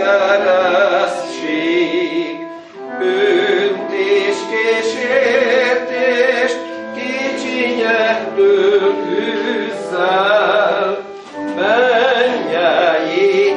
keresztség, bűnt és kísértést kicsinyektől küzzel, mennyei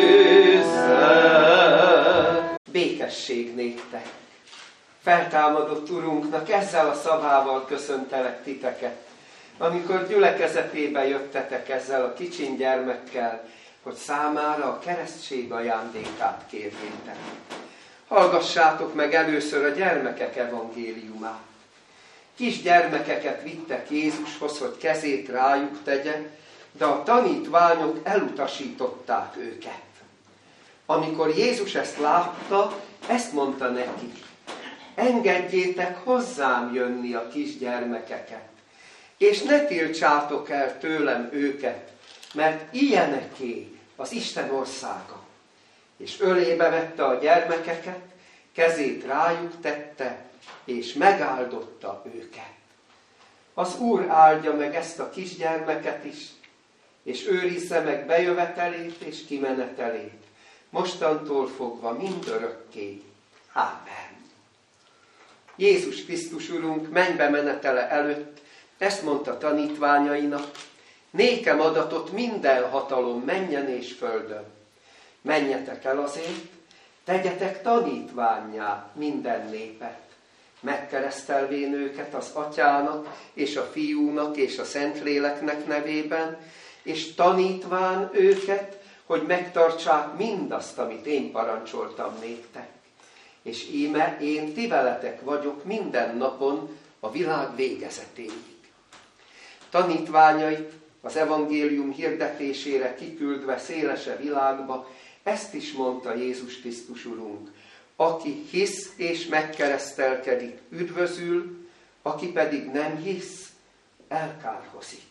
küzzel. Békesség néktek! Feltámadott Urunknak ezzel a szavával köszöntelek titeket, amikor gyülekezetébe jöttetek ezzel a kicsin gyermekkel, hogy számára a keresztség ajándékát kérjétek. Hallgassátok meg először a gyermekek evangéliumát. Kis gyermekeket vittek Jézushoz, hogy kezét rájuk tegye, de a tanítványok elutasították őket. Amikor Jézus ezt látta, ezt mondta nekik: engedjétek hozzám jönni a kisgyermekeket, és ne tiltsátok el tőlem őket, mert ilyeneké az Isten országa. És ölébe vette a gyermekeket, kezét rájuk tette, és megáldotta őket. Az Úr áldja meg ezt a kisgyermeket is, és őrizze meg bejövetelét és kimenetelét, mostantól fogva mindörökké. Ámen. Jézus Krisztus Urunk mennybe menetele előtt ezt mondta tanítványainak: nékem adatott minden hatalom mennyen és földön. Menjetek el azért, tegyetek tanítvánnyá minden népet, megkeresztelvén őket az Atyának és a Fiúnak és a Szentléleknek nevében, és tanítván őket, hogy megtartsák mindazt, amit én parancsoltam néktek. És íme én ti veletek vagyok minden napon a világ végezetéig. Tanítványait az evangélium hirdetésére kiküldve szélese világba, ezt is mondta Jézus Krisztus Urunk: aki hisz és megkeresztelkedik, üdvözül, aki pedig nem hisz, elkárhozik.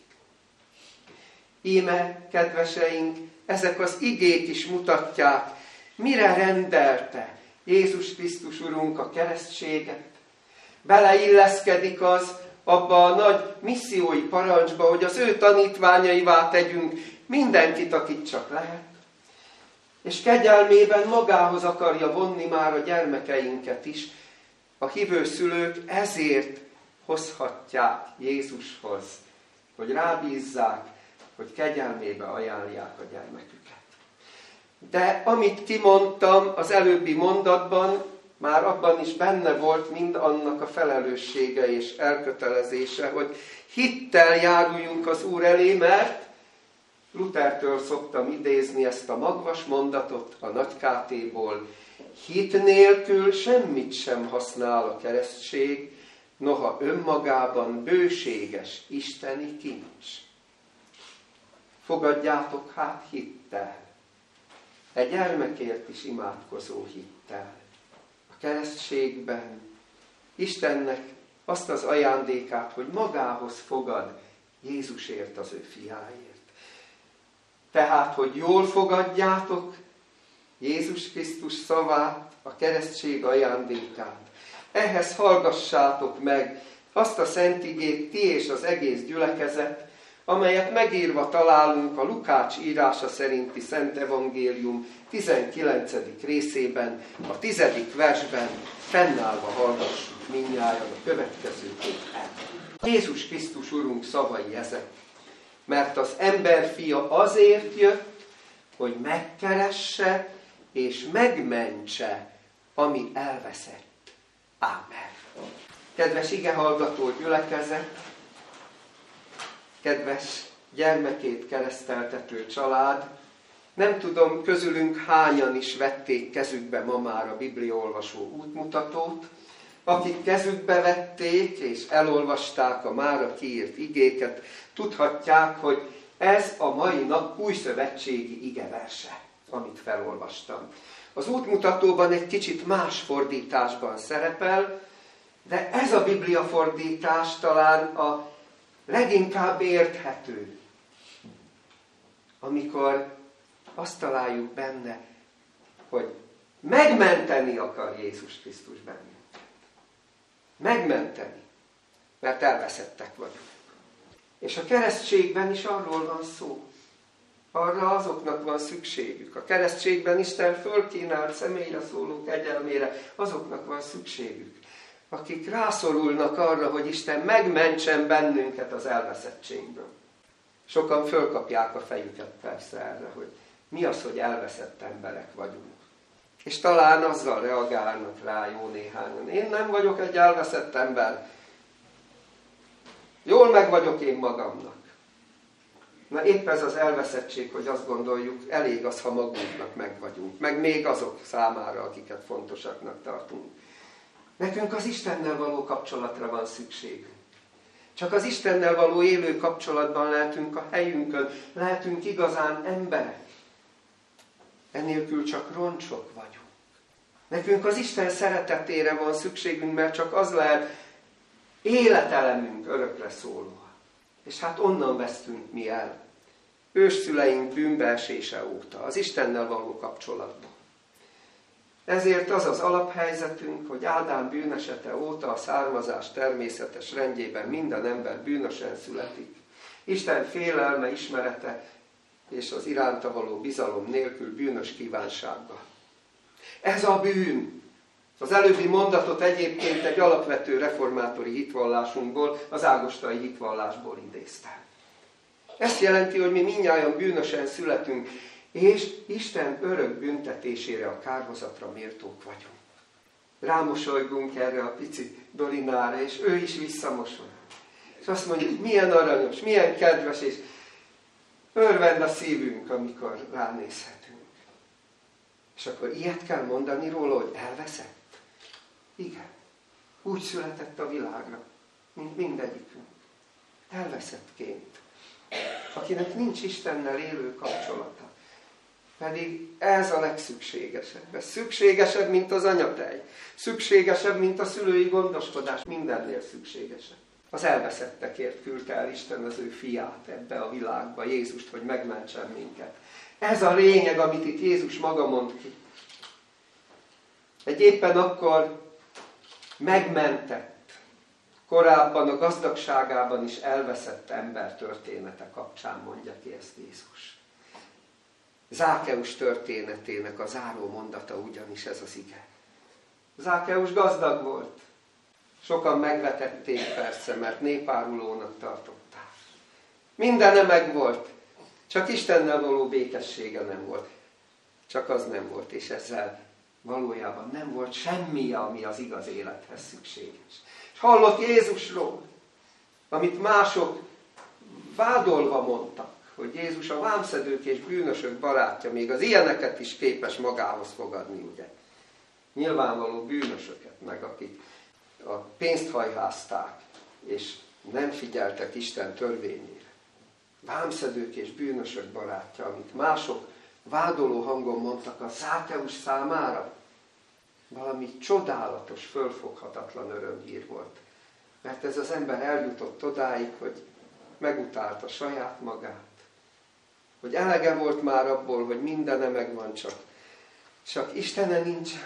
Íme, kedveseink, ezek az igék is mutatják, mire rendelte Jézus Krisztus Urunk a keresztséget. Beleilleszkedik az abba a nagy missziói parancsba, hogy az ő tanítványaivá tegyünk mindenkit, akit csak lehet. És kegyelmében magához akarja vonni már a gyermekeinket is. A hívő szülők ezért hozhatják Jézushoz, hogy rábízzák, hogy kegyelmébe ajánlják a gyermeküket. De amit kimondtam az előbbi mondatban, már abban is benne volt mind annak a felelőssége és elkötelezése, hogy hittel járuljunk az Úr elé, mert Luthertől szoktam idézni ezt a magvas mondatot a Nagy KT-ból: hit nélkül semmit sem használ a keresztség, noha önmagában bőséges isteni kincs. Fogadjátok hát hittel, egy gyermekért is imádkozó hittel. A keresztségben Istennek azt az ajándékát, hogy magához fogad Jézusért, az ő fiáért. Tehát, hogy jól fogadjátok Jézus Krisztus szavát, a keresztség ajándékát. Ehhez hallgassátok meg azt a szent igét, ti és az egész gyülekezet, amelyet megírva találunk a Lukács írása szerinti Szent Evangélium 19. részében, a 10. versben. Fennállva hallgassuk mindnyájan a következőképpen. Jézus Krisztus Urunk szavai ezek: mert az emberfia azért jött, hogy megkeresse és megmentse, ami elveszett. Ámen. Kedves igehallgató gyülekezet, kedves gyermekét kereszteltető család, nem tudom, közülünk hányan is vették kezükbe ma már a bibliaolvasó útmutatót. Akik kezükbe vették és elolvasták a mára kiírt igéket, tudhatják, hogy ez a mai nap újszövetségi igeverse, amit felolvastam. Az útmutatóban egy kicsit más fordításban szerepel, de ez a Biblia fordítás talán a leginkább érthető, amikor azt találjuk benne, hogy megmenteni akar Jézus Krisztus bennünket. Megmenteni, mert elveszettek vagyunk. És a keresztségben is arról van szó. Arra azoknak van szükségük. A keresztségben Isten fölkínált személyre szóló kegyelmére azoknak van szükségük, akik rászorulnak arra, hogy Isten megmentsen bennünket az elveszettségből. Sokan fölkapják a fejüket persze erre, hogy mi az, hogy elveszett emberek vagyunk. És talán azzal reagálnak rá jó néhányan. Én nem vagyok egy elveszett ember. Jól meg vagyok én magamnak. Na épp ez az elveszettség, hogy azt gondoljuk, elég az, ha magunknak meg vagyunk. Meg még azok számára, akiket fontosaknak tartunk. Nekünk az Istennel való kapcsolatra van szükségünk. Csak az Istennel való élő kapcsolatban lehetünk a helyünkön, lehetünk igazán emberek. Ennélkül csak roncsok vagyunk. Nekünk az Isten szeretetére van szükségünk, mert csak az lehet életelemünk örökre szólóan. És hát onnan vesztünk mi el. Ősszüleink bűnbeesése óta, az Istennel való kapcsolatban. Ezért az az alaphelyzetünk, hogy Ádám bűnesete óta a származás természetes rendjében minden ember bűnösen születik. Isten félelme, ismerete és az iránta való bizalom nélkül bűnös kívánsággal. Ez a bűn. Az előbbi mondatot egyébként egy alapvető reformátori hitvallásunkból, az ágostai hitvallásból idéztem. Ezt jelenti, hogy mi mindnyájan bűnösen születünk, és Isten örök büntetésére, a kárhozatra méltók vagyunk. Rámosolygunk erre a pici Dorinára, és ő is visszamosolyog. És azt mondjuk, milyen aranyos, milyen kedves, és örvend a szívünk, amikor ránézhetünk. És akkor ilyet kell mondani róla, hogy elveszett? Igen. Úgy született a világra, mint mindegyikünk. Elveszettként. Akinek nincs Istennel élő kapcsolata. Pedig ez a legszükségesebb. Ez szükségesebb, mint az anyatej. Szükségesebb, mint a szülői gondoskodás. Mindennél szükségesebb. Az elveszettekért küldte el Isten az ő fiát ebbe a világba, Jézust, hogy megmentsen minket. Ez a lényeg, amit itt Jézus maga mond ki. Egy éppen akkor megmentett, korábban a gazdagságában is elveszett ember története kapcsán mondja ki ezt Jézus. Zákeus történetének a záró mondata ugyanis ez az ige. Zákeus gazdag volt. Sokan megvetették persze, mert népárulónak tartották. Mindene megvolt, csak Istennel való békessége nem volt. Csak az nem volt, és ezzel valójában nem volt semmi, ami az igaz élethez szükséges. És hallott Jézusról, amit mások vádolva mondtak, hogy Jézus a vámszedők és bűnösök barátja, még az ilyeneket is képes magához fogadni, ugye. Nyilvánvaló bűnösöket, meg akik a pénzt hajházták, és nem figyeltek Isten törvényére. Vámszedők és bűnösök barátja, amit mások vádoló hangon mondtak a Zákeus számára, valami csodálatos, fölfoghatatlan örömhír volt. Mert ez az ember eljutott odáig, hogy megutálta saját magát. Hogy elege volt már abból, hogy mindene megvan, csak Istene nincsen.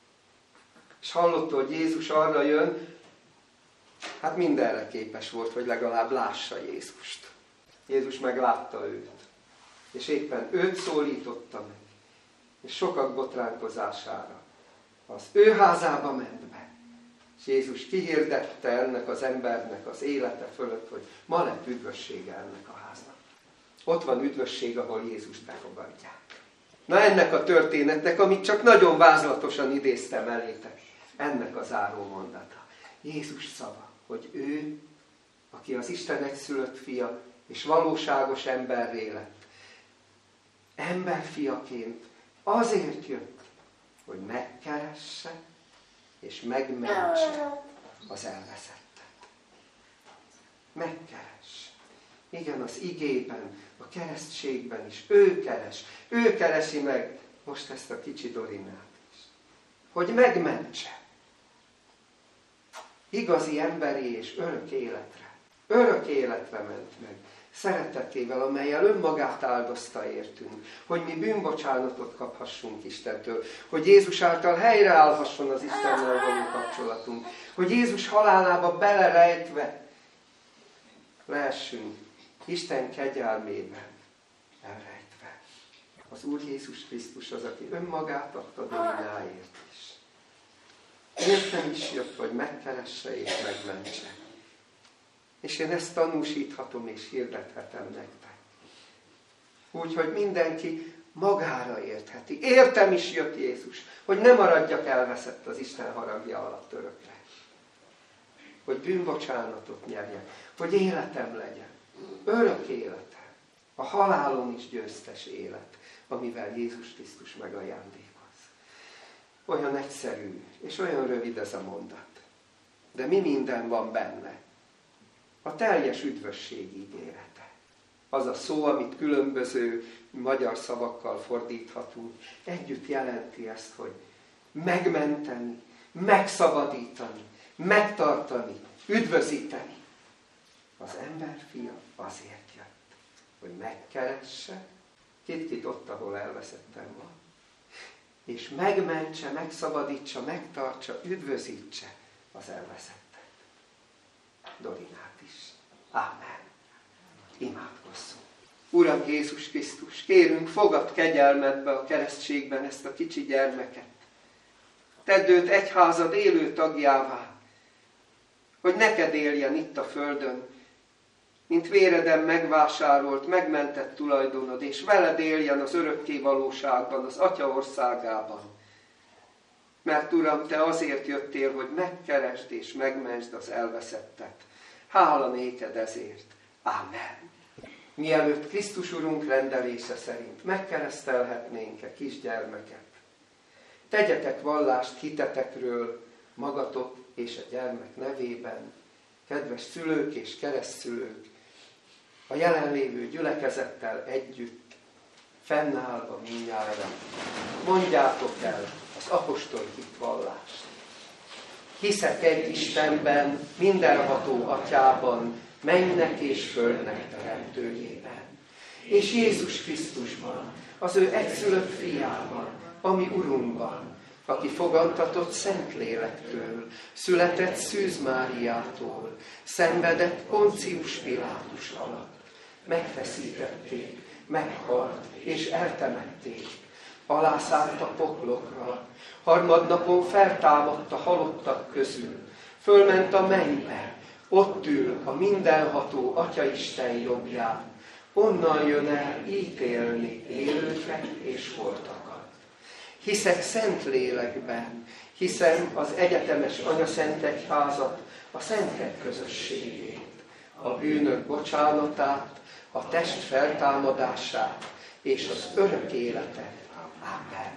És hallotta, hogy Jézus arra jön, hát mindenre képes volt, hogy legalább lássa Jézust. Jézus meglátta őt. És éppen őt szólította meg. És sokak botránkozására az ő házába ment be. És Jézus kihirdette ennek az embernek az élete fölött, hogy ma lett üdvössége ennek a háznak. Ott van üdvösség, ahol Jézust befogadják. Na ennek a történetnek, amit csak nagyon vázlatosan idéztem elétek, ennek a záró mondata. Jézus szava, hogy ő, aki az Isten egyszülött fia, és valóságos emberré lett, emberfiaként azért jött, hogy megkeresse és megmentse az elveszettet. Megkeresse. Igen, az igében, a keresztségben is. Ő keresi meg most ezt a kicsi Dorinát is. Hogy megmentse. Igazi emberi és örök életre. Örök életre ment meg. Szeretetével, amellyel önmagát áldozta értünk, hogy mi bűnbocsánatot kaphassunk Istentől, hogy Jézus által helyreállhasson az Istennel való kapcsolatunk, hogy Jézus halálába belerejtve lehessünk Isten kegyelmében elrejtve. Az Úr Jézus Krisztus az, aki önmagát adta Dorináért is. Értem is jött, hogy megkeresse és megmentse. És én ezt tanúsíthatom és hirdethetem nektek. Úgyhogy mindenki magára értheti. Értem is jött Jézus, hogy ne maradjak elveszett az Isten haragja alatt örökre. Hogy bűnbocsánatot nyerjek, hogy életem legyen. Örök életem. A halálon is győztes élet, amivel Jézus Krisztus megajándékoz. Olyan egyszerű, és olyan rövid ez a mondat. De mi minden van benne? A teljes üdvösség ígérete. Az a szó, amit különböző magyar szavakkal fordíthatunk, együtt jelenti ezt, hogy megmenteni, megszabadítani, megtartani, üdvözíteni. Az emberfia azért jött, hogy megkeresse, kit ott, ahol elveszettem van, és megmentse, megszabadítsa, megtartsa, üdvözítse az elveszettet. Dorinát is. Ámen. Imádkozzunk. Uram Jézus Krisztus, kérünk, fogad kegyelmedbe a keresztségben ezt a kicsi gyermeket. Tedd őt egyházad élő tagjává, hogy neked éljen itt a földön, mint véreden megvásárolt, megmentett tulajdonod, és veled éljen az örökké valóságban, az Atya országában. Mert Uram, Te azért jöttél, hogy megkeresd és megmentsd az elveszettet. Hála néked ezért. Ámen. Mielőtt Krisztus Urunk rendelése szerint megkeresztelhetnénk-e kisgyermeket, tegyetek vallást hitetekről magatok és a gyermek nevében, kedves szülők és keresztszülők, a jelenlévő gyülekezettel együtt, fennállva mindnyájan, mondjátok el az apostoli hitvallást. Hiszek egy Istenben, mindenható Atyában, mennek és földnek teremtőjében, és Jézus Krisztusban, az ő egyszülött fiában, ami Urunkban, aki fogantatott Szentlélektől, született Szűz Máriától, szenvedett Poncius Pilátus alatt, megfeszítették, meghalt és eltemették, alászállt a poklokra, harmadnapon feltámadt a halottak közül, fölment a mennybe, ott ül a mindenható Atyaisten jobbján, onnan jön el ítélni élőket és holtakat. Hiszek Szentlélekben, hiszem az egyetemes Anyaszentegyházat, a szentek közösségét, a bűnök bocsánatát, a test feltámadását és az örök életet. Ámen.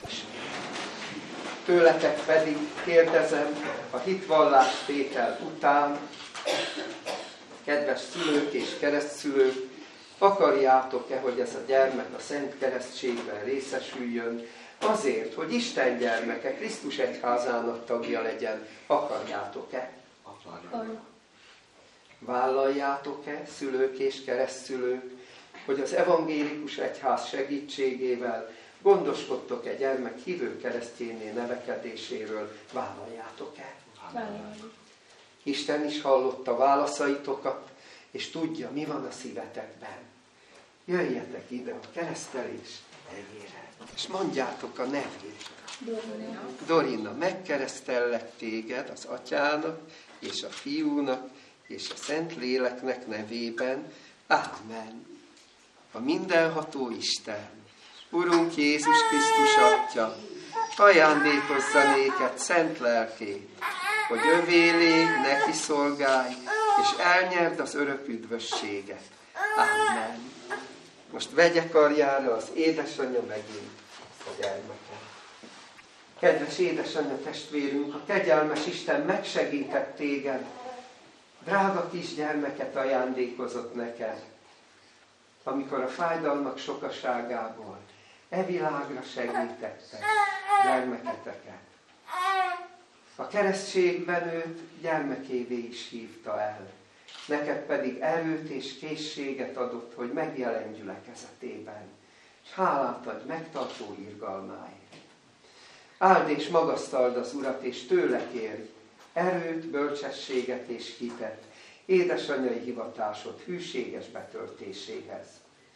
Tőletek pedig kérdezem a hitvallástétel után, kedves szülők és keresztszülők, akarjátok-e, hogy ez a gyermek a Szent Keresztségben részesüljön, azért, hogy Isten gyermeke, Krisztus egyházának tagja legyen? Akarjátok-e? Akarjátok. Vállaljátok-e, szülők és keresztszülők, hogy az evangélikus egyház segítségével gondoskodtok-e gyermek hívő keresztjénné nevekedéséről? Vállaljátok-e? Vállaljuk. Isten is hallotta válaszaitokat, és tudja, mi van a szívetekben. Jöjjetek ide a keresztelés helyére, és mondjátok a nevét. Dorina, megkeresztellek téged az Atyának, és a Fiúnak, és a Szentléleknek nevében. Ámen. A mindenható Isten, Urunk Jézus Krisztus Atya, ajándékozza néked szent lelkét, hogy övé légy, neki szolgálj, és elnyerd az örök üdvösséget. Ámen. Most vegye karjára az édesanyja megint a gyermeket. Kedves édesanyja testvérünk, a kegyelmes Isten megsegített téged, drága kisgyermeket ajándékozott neked, amikor a fájdalmak sokaságából e világra segítette gyermeketeket. A keresztségben őt gyermekévé is hívta el, neked pedig erőt és készséget adott, hogy megjelenj gyülekezetében, és hálát adj megtartó irgalmáért. Áld és magasztald az Urat, és tőle kérj erőt, bölcsességet és hitet, édesanyjai hivatásod hűséges betöltéséhez.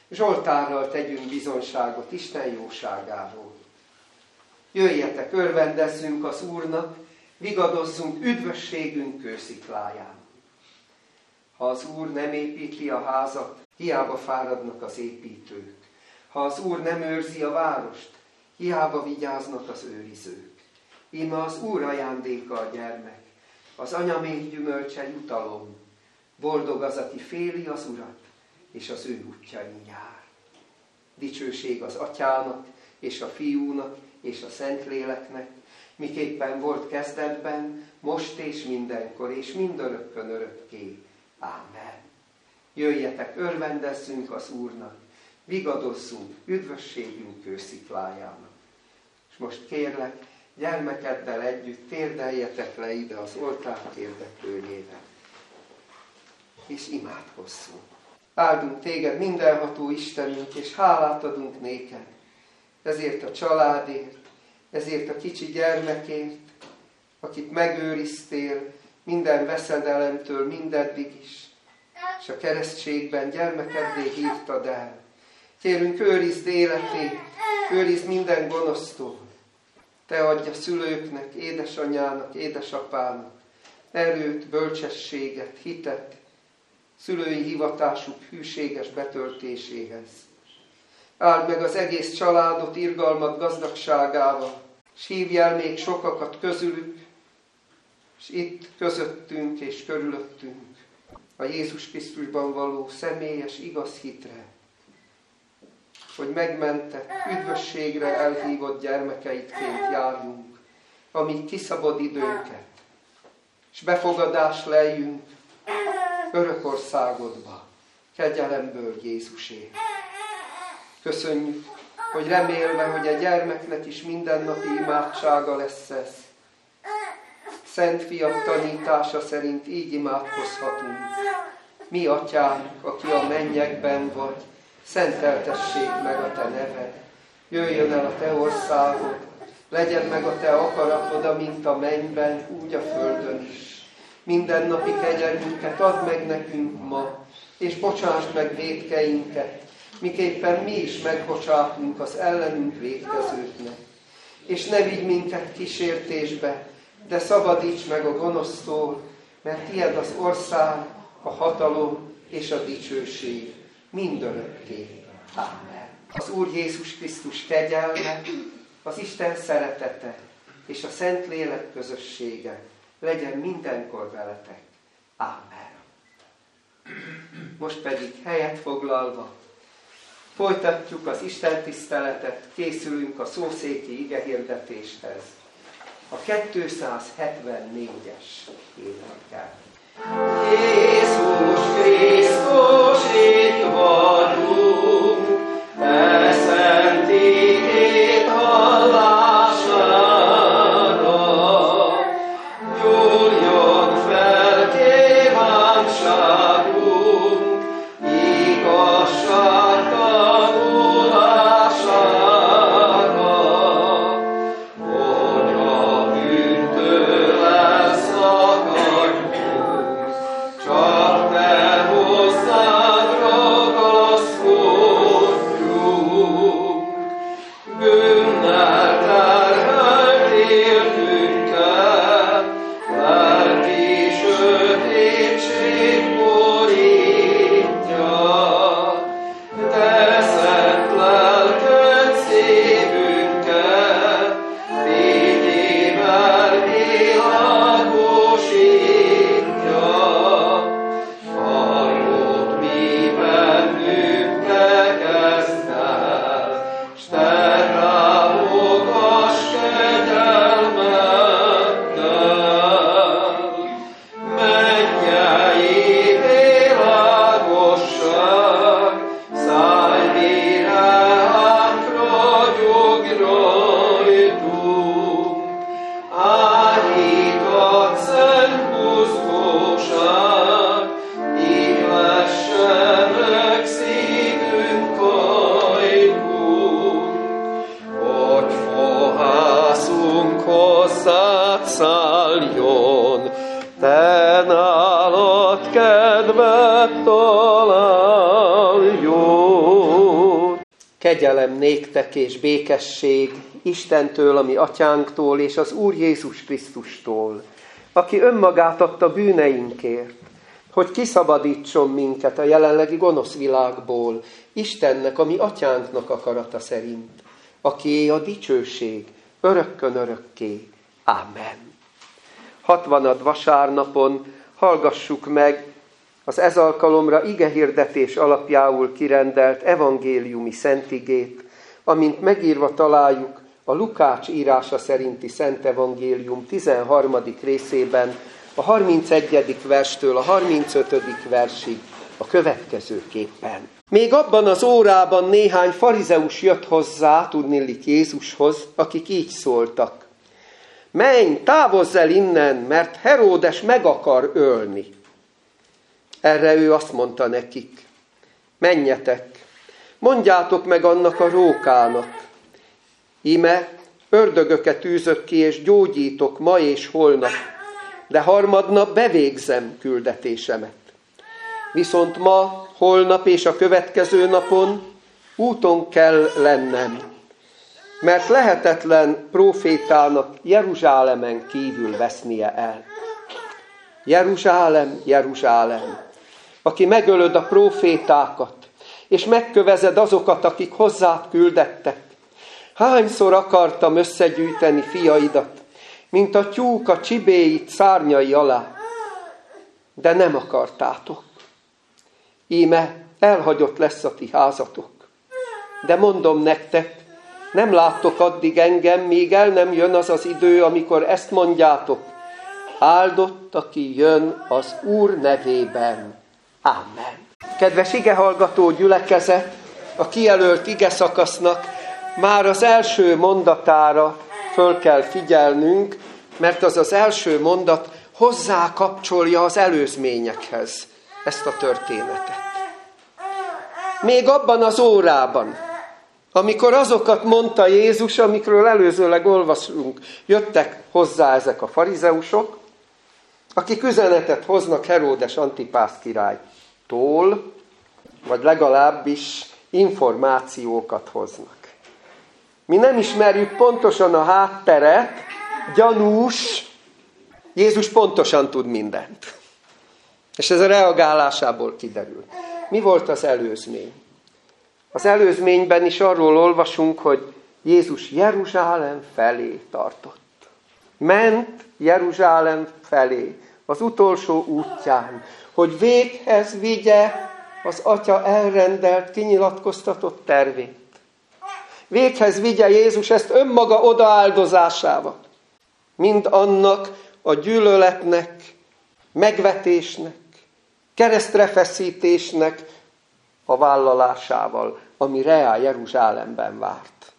Zsoltárral tegyünk bizonyságot Isten jóságáról. Jöjjetek, örvendezzünk az Úrnak, vigadozzunk üdvösségünk kőszikláján. Ha az Úr nem építi a házat, hiába fáradnak az építők. Ha az Úr nem őrzi a várost, hiába vigyáznak az őrizők. Íme az Úr ajándéka a gyermek, az anya még gyümölcse jutalom. Boldog az, aki féli az Urat, és az ő útjain jár. Dicsőség az Atyának, és a Fiúnak, és a Szentléleknek, miképpen volt kezdetben, most és mindenkor, és mindörökkön örökké. Ámen. Jöjjetek, örvendezzünk az Úrnak, vigadozzunk üdvösségünk kősziklájának. És most kérlek, gyermekeddel együtt térdeljetek le ide az oltár térdeklőjére, és imádkozzunk. Áldunk téged, mindenható Istenünk, és hálát adunk néked ezért a családért, ezért a kicsi gyermekért, akit megőriztél minden veszedelemtől mindeddig is, és a keresztségben gyermekeddé hívtad el. Kérünk, őrizd életét, őrizd minden gonosztól. Te adj a szülőknek, édesanyának, édesapának erőt, bölcsességet, hitet, szülői hivatásuk hűséges betöltéséhez. Áld meg az egész családot irgalmad gazdagságával, és hívj el még sokakat közülük, és itt közöttünk és körülöttünk a Jézus Krisztusban való személyes igaz hitre, hogy megmentett, üdvösségre elhívott gyermekeidként járjunk, amíg kiszabad időnket, és befogadás lejjünk örök országodba, kegyelemből Jézusért. Köszönjük, hogy remélve, hogy a gyermeknek is mindennapi imádsága lesz ez. Szent Fiat tanítása szerint így imádkozhatunk. Mi, Atyánk, aki a mennyekben vagy, szenteltessék meg a Te neved. Jöjjön el a Te országod, legyen meg a Te akaratod, amint a mennyben, úgy a földön is. Mindennapi kegyelmünket add meg nekünk ma, és bocsásd meg vétkeinket, miképpen mi is megbocsátunk az ellenünk vétkezőknek. És ne vigy minket kísértésbe, de szabadíts meg a gonosztól, mert tied az ország, a hatalom és a dicsőség mindörökké. Ámen. Az Úr Jézus Krisztus kegyelme, az Isten szeretete és a Szentlélek közössége legyen mindenkor veletek. Ámen. Most pedig helyet foglalva folytatjuk az Isten tiszteletet, készülünk a szószéki igehirdetéshez. A 274-es énekkel. Jézus Krisztus, itt vagyunk, te szent igét hallására. Gyújjon fel kívánságunk, igazság tanulására, hogy a bűntől elszakadjunk, csak te hozzád ragaszkodjunk. Bűnnel terhelt életünket, lelki sötétség borítja. Te szent lelked szívünket, fényével világosítja. Hallod, mi bennünk te kezd el, s te rámogass kegyelmeddel. Mennyei világosság, szállj virágkra, gyógy rajtunk. Áhított szent buzgóság, így lesse meg szívünk ajkunk. Hogy fohászunk hozzád szálljon, te nálad kedvet találjon. Kegyelem néktek és békesség Istentől, ami atyánktól, és az Úr Jézus Krisztustól, aki önmagát adta bűneinkért, hogy kiszabadítson minket a jelenlegi gonosz világból, Istennek, ami atyánknak akarata szerint, akié a dicsőség örökkön örökké. Ámen. 60. vasárnapon hallgassuk meg az ez alkalomra igehirdetés alapjául kirendelt evangéliumi szentigét, amint megírva találjuk a Lukács írása szerinti Szent Evangélium 13. részében, a 31. verstől a 35. versig a következőképpen. Még abban az órában néhány farizeus jött hozzá, tudniillik Jézushoz, akik így szóltak: menj, távozz el innen, mert Heródes meg akar ölni. Erre ő azt mondta nekik: menjetek, mondjátok meg annak a rókának, íme ördögöket űzök ki, és gyógyítok ma és holnap, de harmadnap bevégzem küldetésemet. Viszont ma, holnap és a következő napon úton kell lennem, mert lehetetlen prófétának Jeruzsálemen kívül vesznie el. Jeruzsálem, Jeruzsálem, aki megölöd a prófétákat, és megkövezed azokat, akik hozzád küldettek. Hányszor akartam összegyűjteni fiaidat, mint a tyúk a csibéit szárnyai alá, de nem akartátok. Íme elhagyott lesz a ti házatok. De mondom nektek, nem láttok addig engem, míg el nem jön az az idő, amikor ezt mondjátok: áldott, aki jön az Úr nevében. Ámen. Kedves igehallgató gyülekezet, a kijelölt igeszakasznak már az első mondatára föl kell figyelnünk, mert az az első mondat hozzá kapcsolja az előzményekhez ezt a történetet. Még abban az órában, amikor azokat mondta Jézus, amikről előzőleg olvasunk, jöttek hozzá ezek a farizeusok, akik üzenetet hoznak Heródes Antipász királytól, vagy legalábbis információkat hoznak. Mi nem ismerjük pontosan a hátteret, gyanús, Jézus pontosan tud mindent. És ez a reagálásából kiderül. Mi volt az előzmény? Az előzményben is arról olvasunk, hogy Jézus Jeruzsálem felé tartott. Ment Jeruzsálem felé, az utolsó útján, hogy véghez vigye az Atya elrendelt, kinyilatkoztatott tervét. Véghez vigye Jézus ezt önmaga odaáldozásával. Mind annak a gyűlöletnek, megvetésnek, keresztrefeszítésnek a vállalásával, ami reál Jeruzsálemben várt.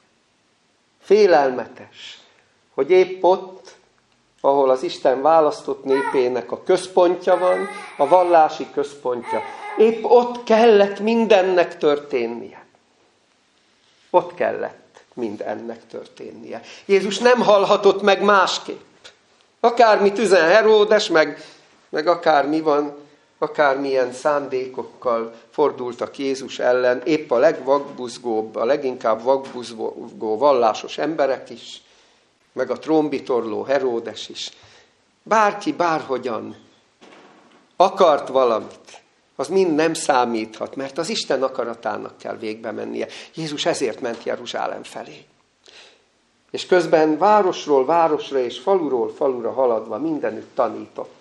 Félelmetes, hogy épp ott, ahol az Isten választott népének a központja van, a vallási központja, épp ott kellett mindennek történnie. Ott kellett mindennek történnie. Jézus nem hallhatott meg másképp. Akármit üzen Heródes, meg akármi van, akármilyen szándékokkal fordultak Jézus ellen, épp a legvakbuzgóbb, a leginkább vakbuzgó vallásos emberek is, meg a trónbitorló Heródes is. Bárki bárhogyan akart valamit, az mind nem számíthat, mert az Isten akaratának kell végbe mennie. Jézus ezért ment Jeruzsálem felé. És közben városról városra és faluról falura haladva mindenütt tanított.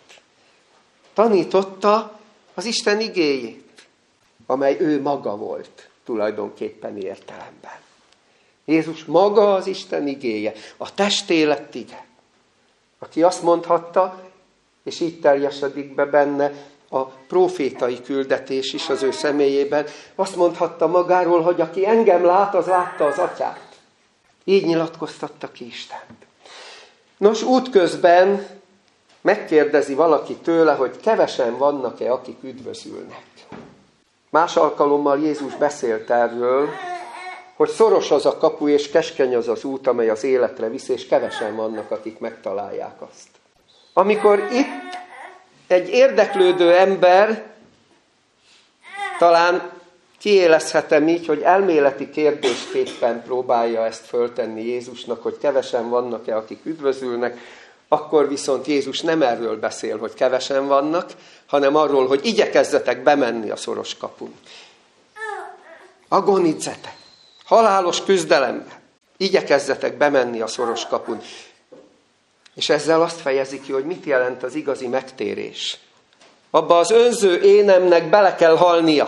Tanította az Isten igéjét, amely ő maga volt tulajdonképpen értelemben. Jézus maga az Isten igéje, a testé lett ige, aki azt mondhatta, és így teljesedik be benne a prófétai küldetés is az ő személyében, azt mondhatta magáról, hogy aki engem lát, az látta az Atyát. Így nyilatkoztatta ki Istent. Nos, útközben megkérdezi valaki tőle, hogy kevesen vannak-e, akik üdvözülnek. Más alkalommal Jézus beszélt erről, hogy szoros az a kapu, és keskeny az az út, amely az életre visz, és kevesen vannak, akik megtalálják azt. Amikor itt egy érdeklődő ember, talán Kiélezhetem így, hogy elméleti kérdésképpen próbálja ezt föltenni Jézusnak, hogy kevesen vannak-e, akik üdvözülnek, akkor viszont Jézus nem erről beszél, hogy kevesen vannak, hanem arról, hogy igyekezzetek bemenni a szoros kapun. Agonizzetek, halálos küzdelembe, igyekezzetek bemenni a szoros kapun. És ezzel azt fejezi ki, hogy mit jelent az igazi megtérés. Abba az önző énemnek bele kell halnia.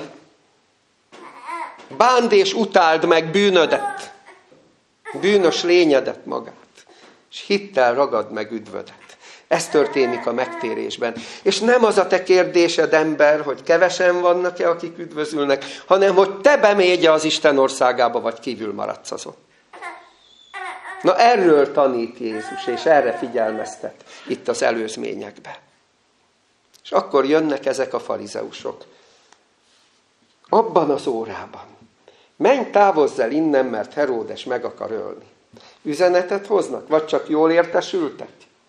Bánd és utáld meg bűnödet, bűnös lényedet magát, és hittel ragad meg üdvödet. Ez történik a megtérésben. És nem az a te kérdésed, ember, hogy kevesen vannak-e, akik üdvözülnek, hanem hogy te bemégy az Isten országába, vagy kívül maradsz azon. Na erről tanít Jézus, és erre figyelmeztet itt az előzményekben. És akkor jönnek ezek a farizeusok. Abban az órában. Menj, távozz el innen, mert Heródes meg akar ölni. Üzenetet hoznak, vagy csak jól értesültek?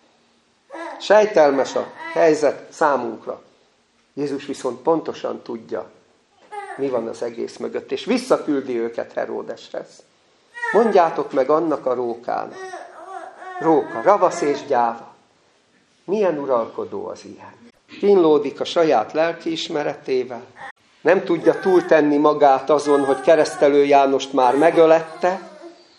Sejtelmes a helyzet számunkra. Jézus viszont pontosan tudja, mi van az egész mögött, és visszaküldi őket Heródeshez. Mondjátok meg annak a rókának. Róka, ravasz és gyáva. Milyen uralkodó az ilyen? Kínlódik a saját lelkiismeretével. Nem tudja túltenni magát azon, hogy Keresztelő Jánost már megölette.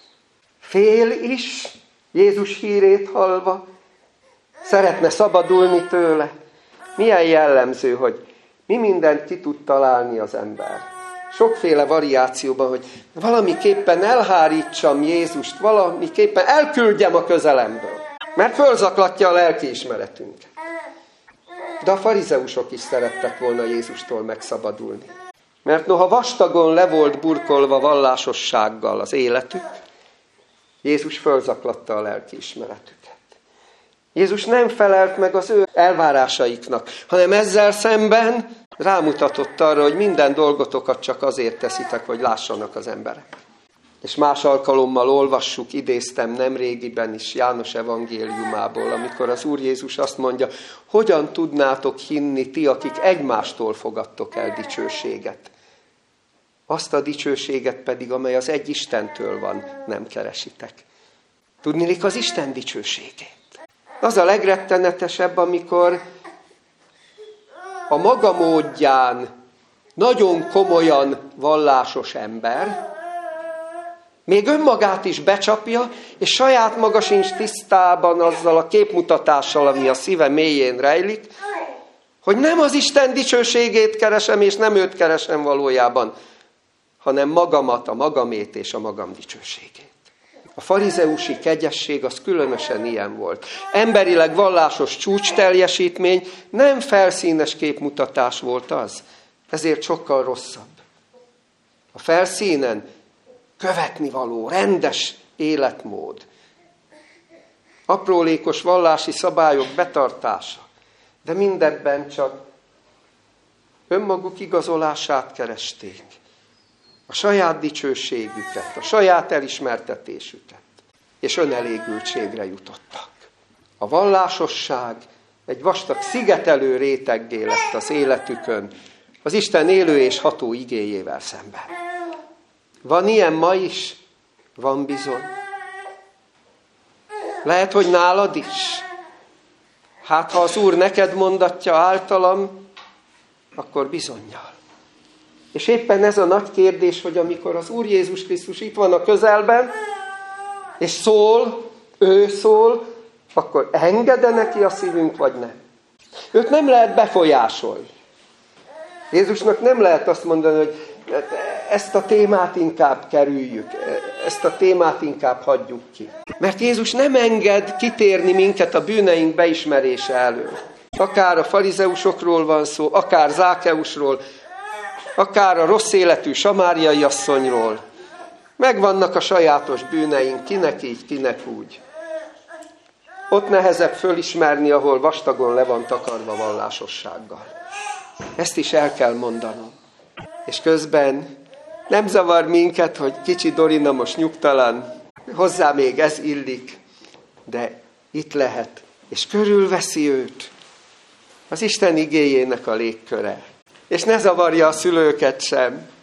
Fél is, Jézus hírét hallva. Szeretne szabadulni tőle. Milyen jellemző, hogy mi mindent ki tud találni az ember. Sokféle variációban, hogy valamiképpen elhárítsam Jézust, valamiképpen elküldjem a közelemből. Mert fölzaklatja a lelkiismeretünket. De a farizeusok is szerettek volna Jézustól megszabadulni. Mert noha vastagon le volt burkolva vallásossággal az életük, Jézus fölzaklatta a lelkiismeretüket. Jézus nem felelt meg az ő elvárásaiknak, hanem ezzel szemben rámutatott arra, hogy minden dolgotokat csak azért teszitek, hogy lássanak az emberek. És más alkalommal olvassuk, idéztem nemrégiben is János evangéliumából, amikor az Úr Jézus azt mondja, hogyan tudnátok hinni ti, akik egymástól fogadtok el dicsőséget. Azt a dicsőséget pedig, amely az egy Istentől van, nem keresitek. Tudniillik az Isten dicsőségét. Az a legrettenetesebb, amikor a maga módján nagyon komolyan vallásos ember még önmagát is becsapja, és saját maga sincs tisztában azzal a képmutatással, ami a szíve mélyén rejlik, hogy nem az Isten dicsőségét keresem, és nem őt keresem valójában, hanem magamat, a magamét és a magam dicsőségét. A farizeusi kegyesség az különösen ilyen volt. Emberileg vallásos csúcsteljesítmény, nem felszínes képmutatás volt az, ezért sokkal rosszabb. A felszínen követnivaló, rendes életmód, aprólékos vallási szabályok betartása, de mindebben csak önmaguk igazolását keresték. A saját dicsőségüket, a saját elismertetésüket, és önelégültségre jutottak. A vallásosság egy vastag szigetelő réteggé lett az életükön, az Isten élő és ható igéjével szemben. Van ilyen ma is? Van bizony. Lehet, hogy nálad is. Hát, ha az Úr neked mondatja általam, akkor bizonnyal. És éppen ez a nagy kérdés, hogy amikor az Úr Jézus Krisztus itt van a közelben, és szól, ő szól, akkor enged-e neki a szívünk, vagy nem? Őt nem lehet befolyásolni. Jézusnak nem lehet azt mondani, hogy ezt a témát inkább kerüljük, ezt a témát inkább hagyjuk ki. Mert Jézus nem enged kitérni minket a bűneink beismerése elől. Akár a farizeusokról van szó, akár Zákeusról, akár a rossz életű samáriai asszonyról. Megvannak a sajátos bűneink, kinek így, kinek úgy. Ott nehezebb fölismerni, ahol vastagon le van takarva vallásossággal. Ezt is el kell mondanom. És közben nem zavar minket, hogy kicsi Dorina most nyugtalan, hozzá még ez illik, de itt lehet, és körülveszi őt az Isten igéjének a légköre. És ne zavarja a szülőket sem.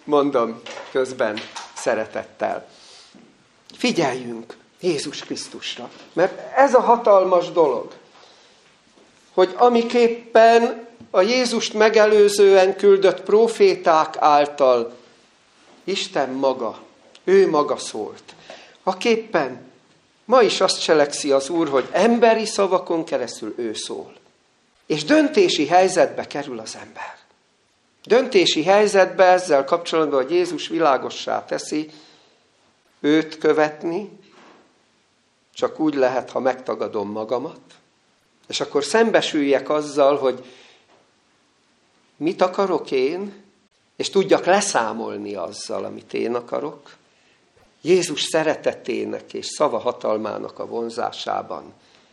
mondom közben szeretettel. Figyeljünk Jézus Krisztusra, mert ez a hatalmas dolog, hogy amiképpen a Jézust megelőzően küldött próféták által Isten maga, ő maga szólt. Aképpen ma is azt cselekszi az Úr, hogy emberi szavakon keresztül ő szól. És döntési helyzetbe kerül az ember. Döntési helyzetbe ezzel kapcsolatban, hogy Jézus világossá teszi, őt követni, csak úgy lehet, ha megtagadom magamat, és akkor szembesüljek azzal, hogy mit akarok én, és tudjak leszámolni azzal, amit én akarok, Jézus szeretetének és szava hatalmának a vonzásában.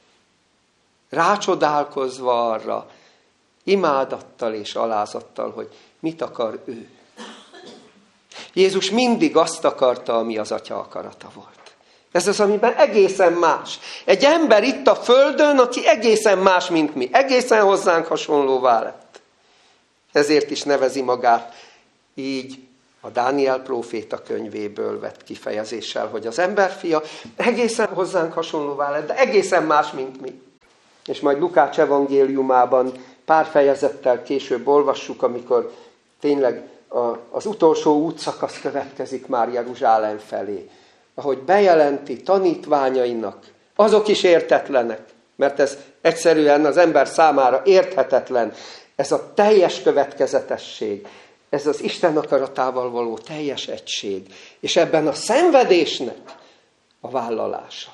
Rácsodálkozva arra, imádattal és alázattal, hogy mit akar ő. Jézus mindig azt akarta, ami az Atya akarata volt. Ez az, amiben egészen más. Egy ember itt a földön, aki egészen más, mint mi. Egészen hozzánk hasonlóvá lett. Ezért is nevezi magát így a Dániel próféta könyvéből vett kifejezéssel, hogy az emberfia egészen hozzánk hasonlóvá lett, de egészen más, mint mi. És majd Lukács evangéliumában pár fejezettel később olvassuk, amikor tényleg az utolsó útszakasz következik már Jeruzsálem felé. Ahogy bejelenti tanítványainak, azok is értetlenek, mert ez egyszerűen az ember számára érthetetlen, ez a teljes következetesség, ez az Isten akaratával való teljes egység, és ebben a szenvedésnek a vállalása.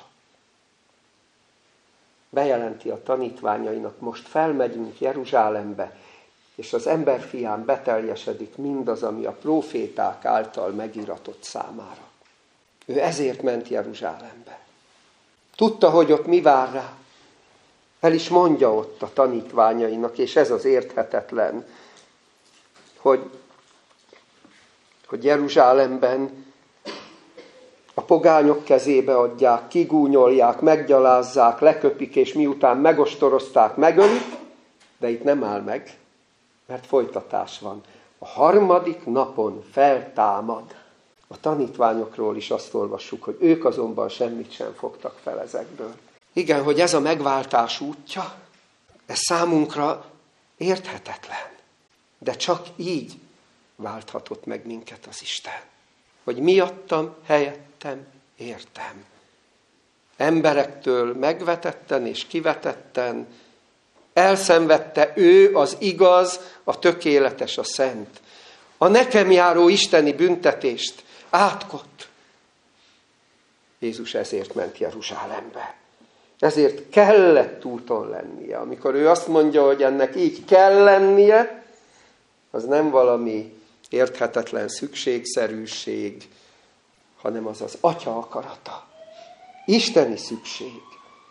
Bejelenti a tanítványainak, most felmegyünk Jeruzsálembe, és az emberfián beteljesedik mindaz, ami a próféták által megiratott számára. Ő ezért ment Jeruzsálembe. Tudta, hogy ott mi vár rá. El is mondja ott a tanítványainak, és ez az érthetetlen, hogy Jeruzsálemben a pogányok kezébe adják, kigúnyolják, meggyalázzák, leköpik, és miután megostorozták, megölik, de itt nem áll meg, mert folytatás van. A harmadik napon feltámad. A tanítványokról is azt olvassuk, hogy ők azonban semmit sem fogtak fel ezekből. Igen, hogy ez a megváltás útja, ez számunkra érthetetlen. De csak így válthatott meg minket az Isten. Hogy miattam, helyettem, értem. Emberektől megvetetten és kivetetten elszenvedte ő az igaz, a tökéletes, a szent. A nekem járó isteni büntetést átkott. Jézus ezért ment Jeruzsálembe. Ezért kellett úton lennie. Amikor ő azt mondja, hogy ennek így kell lennie, az nem valami érthetetlen szükségszerűség, hanem az az Atya akarata. Isteni szükség.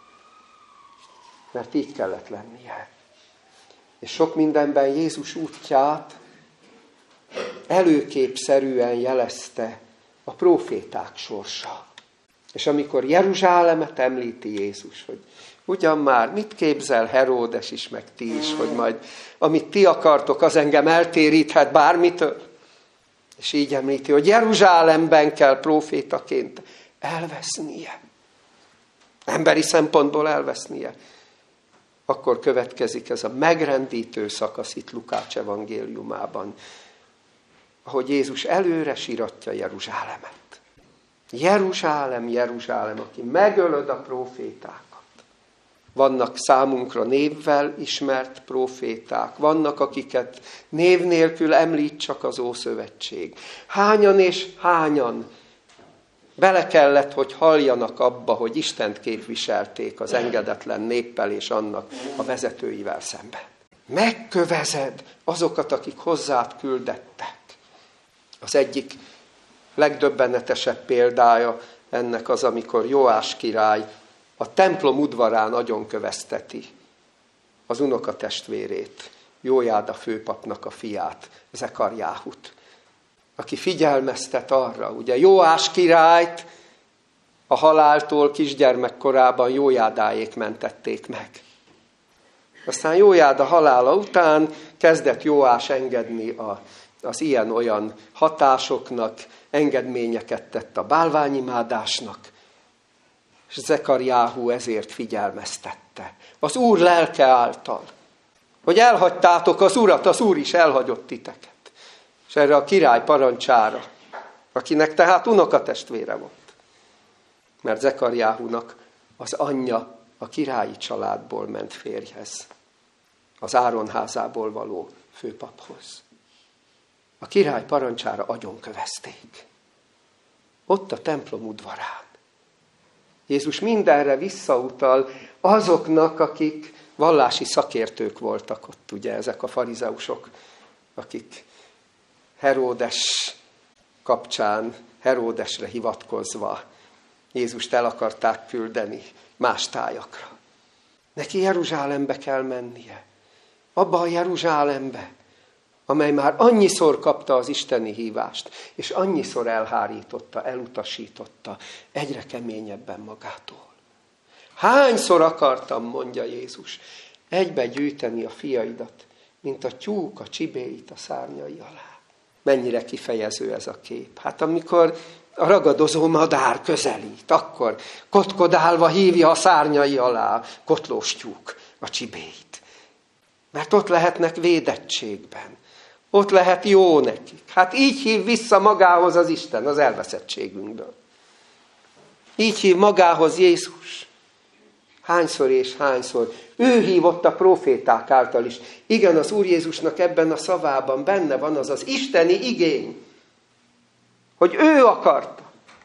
Mert így kellett lennie. És sok mindenben Jézus útját előképszerűen jelezte a próféták sorsa. És amikor Jeruzsálemet említi Jézus, hogy ugyan már mit képzel Heródes is, meg ti is, hogy majd amit ti akartok, az engem eltéríthet bármitől. És így említi, hogy Jeruzsálemben kell prófétaként elvesznie. Emberi szempontból elvesznie. Akkor következik ez a megrendítő szakasz itt Lukács evangéliumában, ahogy Jézus előre síratja Jeruzsálemet. Jeruzsálem, Jeruzsálem, aki megölöd a prófétákat. Vannak számunkra névvel ismert próféták, vannak, akiket név nélkül említ csak az Ószövetség. Hányan és hányan bele kellett, hogy halljanak abba, hogy Istent képviselték az engedetlen néppel és annak a vezetőivel szemben. Megkövezed azokat, akik hozzád küldettek. Az egyik legdöbbenetesebb példája ennek az, amikor Jóás király a templom udvarán agyonkövezteti az unokatestvérét, Jójáda főpapnak a fiát, Zekarjáhut, aki figyelmeztet arra, ugye Jóás királyt a haláltól kisgyermekkorában Jójádáék mentették meg. Aztán Jójáda halála után kezdett Jóás engedni a az ilyen-olyan hatásoknak, engedményeket tett a bálványimádásnak, és Zekariáhu ezért figyelmeztette. Az Úr lelke által, hogy elhagytátok az Urat, az Úr is elhagyott titeket. És erre a király parancsára, akinek tehát unokatestvére volt. Mert Zekariáhunak az anyja a királyi családból ment férjhez, az Áron házából való főpaphoz. A király parancsára agyonkövezték. Ott a templom udvarán. Jézus mindenre visszautal azoknak, akik vallási szakértők voltak ott, ugye ezek a farizeusok, akik Heródes kapcsán, Heródesre hivatkozva Jézust el akarták küldeni más tájakra. Neki Jeruzsálembe kell mennie. Abba a Jeruzsálembe, amely már annyiszor kapta az isteni hívást, és annyiszor elhárította, elutasította, egyre keményebben magától. Hányszor akartam, mondja Jézus, egybe gyűjteni a fiaidat, mint a tyúk a csibéit a szárnyai alá. Mennyire kifejező ez a kép. Hát amikor a ragadozó madár közelít, akkor kotkodálva hívja a szárnyai alá kotlós tyúk a csibéit. Mert ott lehetnek védettségben. Ott lehet jó nekik. Hát így hív vissza magához az Isten az elveszettségünkből. Így hív magához Jézus. Hányszor és hányszor. Ő hívott a próféták által is. Igen, az Úr Jézusnak ebben a szavában benne van az az isteni igény, hogy ő akarta.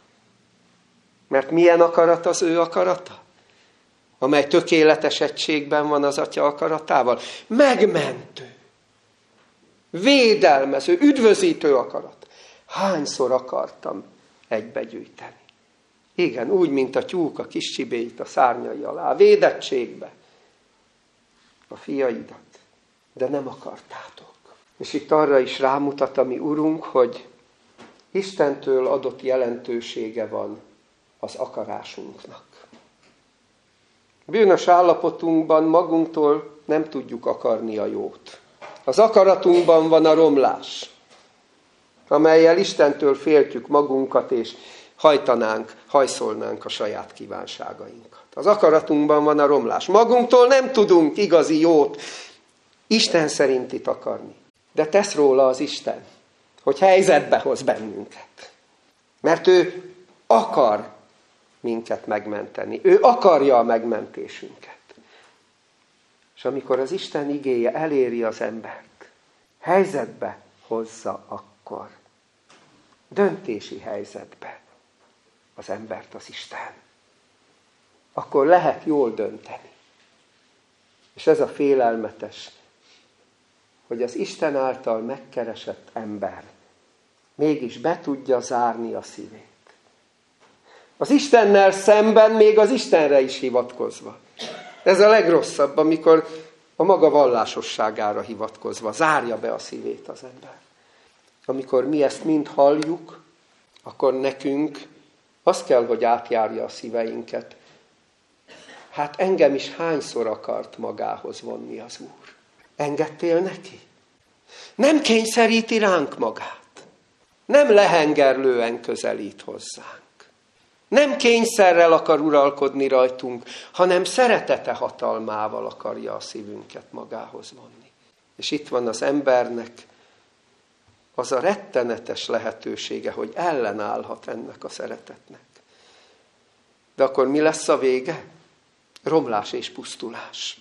Mert milyen akarat az ő akarata? Amely tökéletes egységben van az Atya akaratával. Megmentő, védelmező, üdvözítő akarat. Hányszor akartam egybegyűjteni? Igen, úgy, mint a tyúk a kis csibéit a szárnyai alá, védettségbe a fiaidat, de nem akartátok. És itt arra is rámutat a mi Urunk, hogy Istentől adott jelentősége van az akarásunknak. Bűnös állapotunkban magunktól nem tudjuk akarni a jót. Az akaratunkban van a romlás, amellyel Istentől féltjük magunkat, és hajszolnánk a saját kívánságainkat. Az akaratunkban van a romlás. Magunktól nem tudunk igazi jót, Isten szerintit akarni. De tesz róla az Isten, hogy helyzetbe hoz bennünket. Mert ő akar minket megmenteni. Ő akarja a megmentésünket. És amikor az Isten igéje eléri az embert, helyzetbe hozza akkor. Döntési helyzetbe az embert az Isten. Akkor lehet jól dönteni. És ez a félelmetes, hogy az Isten által megkeresett ember mégis be tudja zárni a szívét. Az Istennel szemben még az Istenre is hivatkozva. Ez a legrosszabb, amikor a maga vallásosságára hivatkozva zárja be a szívét az ember. Amikor mi ezt mind halljuk, akkor nekünk az kell, hogy átjárja a szíveinket. Hát engem is hányszor akart magához vonni az Úr? Engedtél neki? Nem kényszeríti ránk magát. Nem lehengerlően közelít hozzánk. Nem kényszerrel akar uralkodni rajtunk, hanem szeretete hatalmával akarja a szívünket magához vonni. És itt van az embernek az a rettenetes lehetősége, hogy ellenállhat ennek a szeretetnek. De akkor mi lesz a vége? Romlás és pusztulás.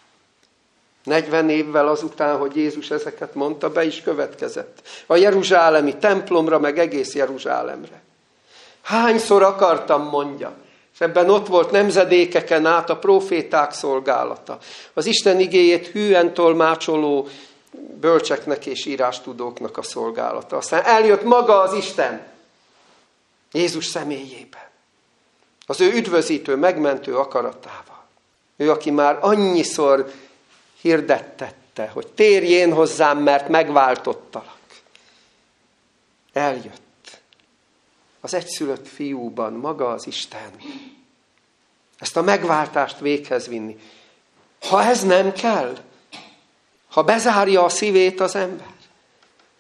40 évvel azután, hogy Jézus ezeket mondta, be is következett. A jeruzsálemi templomra, meg egész Jeruzsálemre. Hányszor akartam, mondja. És ebben ott volt nemzedékeken át a próféták szolgálata. Az Isten igéjét hűen tolmácsoló bölcseknek és írástudóknak a szolgálata. Aztán eljött maga az Isten Jézus személyében. Az ő üdvözítő, megmentő akaratával. Ő, aki már annyiszor hirdettette, hogy térjén hozzám, mert megváltottalak. Eljött. Az egyszülött fiúban maga az Isten. Ezt a megváltást véghez vinni. Ha ez nem kell, ha bezárja a szívét az ember,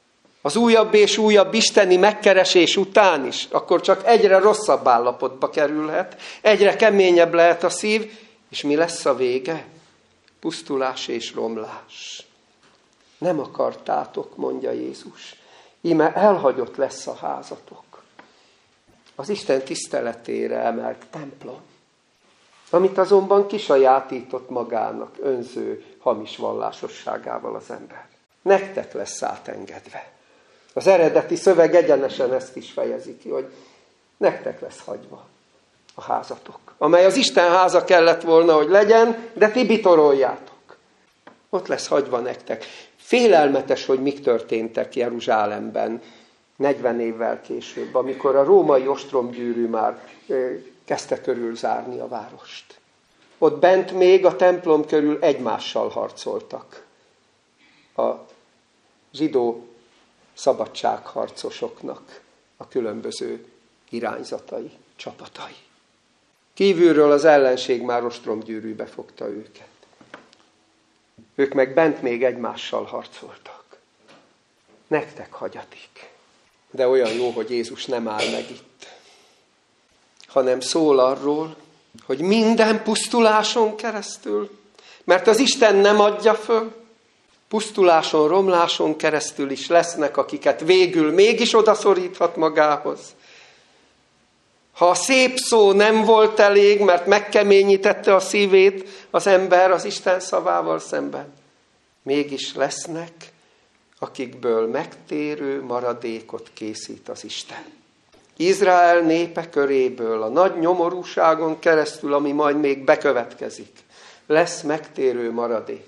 az újabb és újabb isteni megkeresés után is, akkor csak egyre rosszabb állapotba kerülhet, egyre keményebb lehet a szív, és mi lesz a vége? Pusztulás és romlás. Nem akartátok, mondja Jézus. Íme elhagyott lesz a házatok. Az Isten tiszteletére emelt templom, amit azonban kisajátított magának önző, hamis vallásosságával az ember. Nektek lesz átengedve. Az eredeti szöveg egyenesen ezt is fejezi ki, hogy nektek lesz hagyva a házatok, amely az Isten háza kellett volna, hogy legyen, de ti bitoroljátok. Ott lesz hagyva nektek. Félelmetes, hogy mik történtek Jeruzsálemben 40 évvel később, amikor a római ostromgyűrű már kezdte körülzárni a várost. Ott bent még a templom körül egymással harcoltak a zsidó szabadságharcosoknak a különböző irányzatai, csapatai. Kívülről az ellenség már ostromgyűrűbe fogta őket. Ők meg bent még egymással harcoltak. Nektek hagyatik. De olyan jó, hogy Jézus nem áll meg itt, hanem szól arról, hogy minden pusztuláson keresztül, mert az Isten nem adja föl, pusztuláson, romláson keresztül is lesznek, akiket végül mégis odaszoríthat magához. Ha a szép szó nem volt elég, mert megkeményítette a szívét az ember az Isten szavával szemben, mégis lesznek, akikből megtérő maradékot készít az Isten. Izrael népe köréből a nagy nyomorúságon keresztül, ami majd még bekövetkezik, lesz megtérő maradék.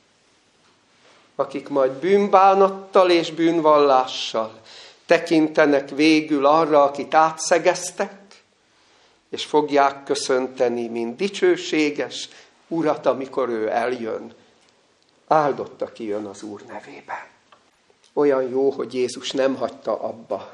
Akik majd bűnbánattal és bűnvallással tekintenek végül arra, akit átszegeztek, és fogják köszönteni, mint dicsőséges Urat, amikor ő eljön. Áldott, aki jön az Úr nevében. Olyan jó, hogy Jézus nem hagyta abba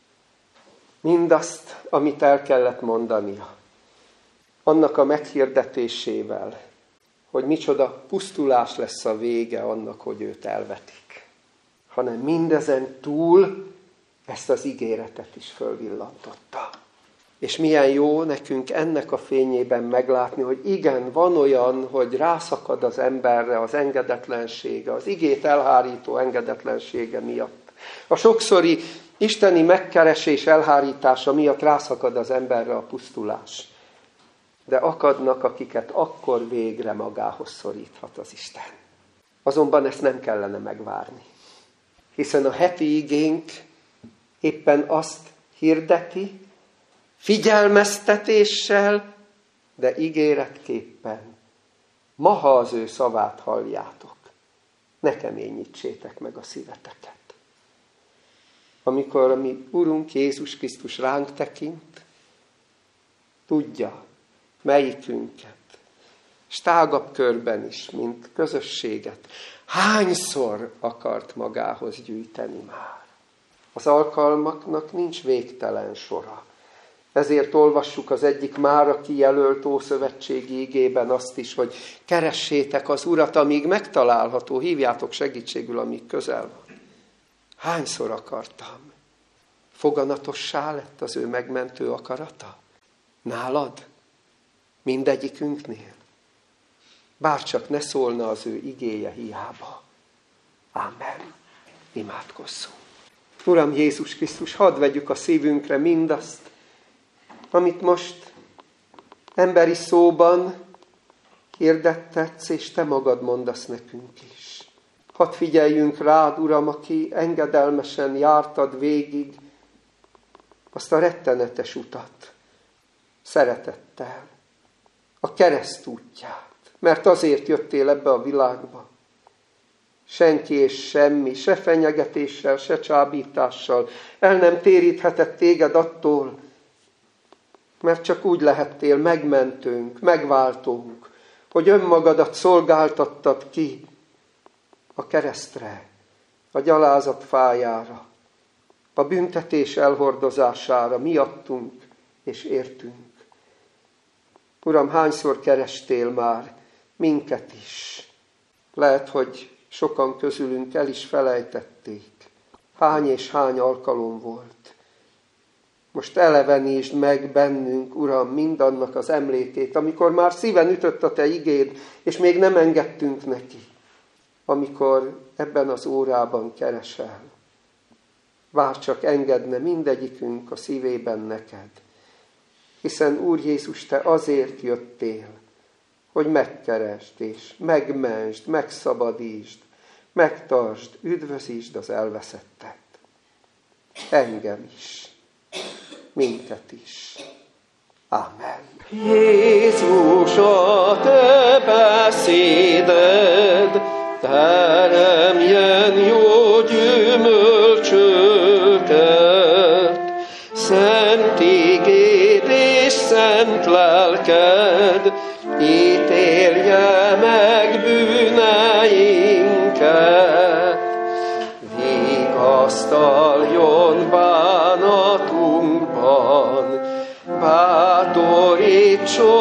mindazt, amit el kellett mondania. Annak a meghirdetésével, hogy micsoda pusztulás lesz a vége annak, hogy őt elvetik. Hanem mindezen túl ezt az ígéretet is fölvillantotta. És milyen jó nekünk ennek a fényében meglátni, hogy igen, van olyan, hogy rászakad az emberre az engedetlensége, az igét elhárító engedetlensége miatt. A sokszori isteni megkeresés elhárítása miatt rászakad az emberre a pusztulás. De akadnak, akiket akkor végre magához szoríthat az Isten. Azonban ezt nem kellene megvárni. Hiszen a heti igénk éppen azt hirdeti, figyelmeztetéssel, de ígéretképpen. Ma, ha az ő szavát halljátok, ne keményítsétek meg a szíveteket. Amikor a mi Urunk Jézus Krisztus ránk tekint, tudja melyikünket, és tágabb körben is, mint közösséget, hányszor akart magához gyűjteni már. Az alkalmaknak nincs végtelen sora. Ezért olvassuk az egyik mára kijelölt ószövetségi igében azt is, hogy keressétek az Urat, amíg megtalálható, hívjátok segítségül, amíg közel van. Hányszor akartam? Foganatossá lett az ő megmentő akarata? Nálad? Mindegyikünknél? Bárcsak ne szólna az ő igéje hiába. Ámen. Imádkozzunk. Uram Jézus Krisztus, hadd vegyük a szívünkre mindazt, amit most emberi szóban hirdettetsz, és te magad mondasz nekünk is. Hadd figyeljünk rád, Uram, aki engedelmesen jártad végig azt a rettenetes utat, szeretettel, a kereszt útját, mert azért jöttél ebbe a világba. Senki és semmi, se fenyegetéssel, se csábítással el nem téríthetett téged attól, mert csak úgy lehettél megmentőnk, megváltónk, hogy önmagadat szolgáltattad ki a keresztre, a gyalázat fájára, a büntetés elhordozására miattunk és értünk. Uram, hányszor kerestél már minket is? Lehet, hogy sokan közülünk el is felejtették. hány és hány alkalom volt. Most elevenítsd meg bennünk, Uram, mindannak az emlékét, amikor már szíven ütött a Te igéd, és még nem engedtünk neki, amikor ebben az órában keresel. Vár csak engedne mindegyikünk a szívében neked, hiszen Úr Jézus, Te azért jöttél, hogy megkeresd és megmentsd, megszabadítsd, megtartsd, üdvözítsd az elveszettet. Engem is, minket is. Amen. Jézus, a Te beszéded teremjen jó gyümölcsöket, szent igéd és szent lelked ítélje meg bűneinket, vigasztaljon bánatunkban, bátorítson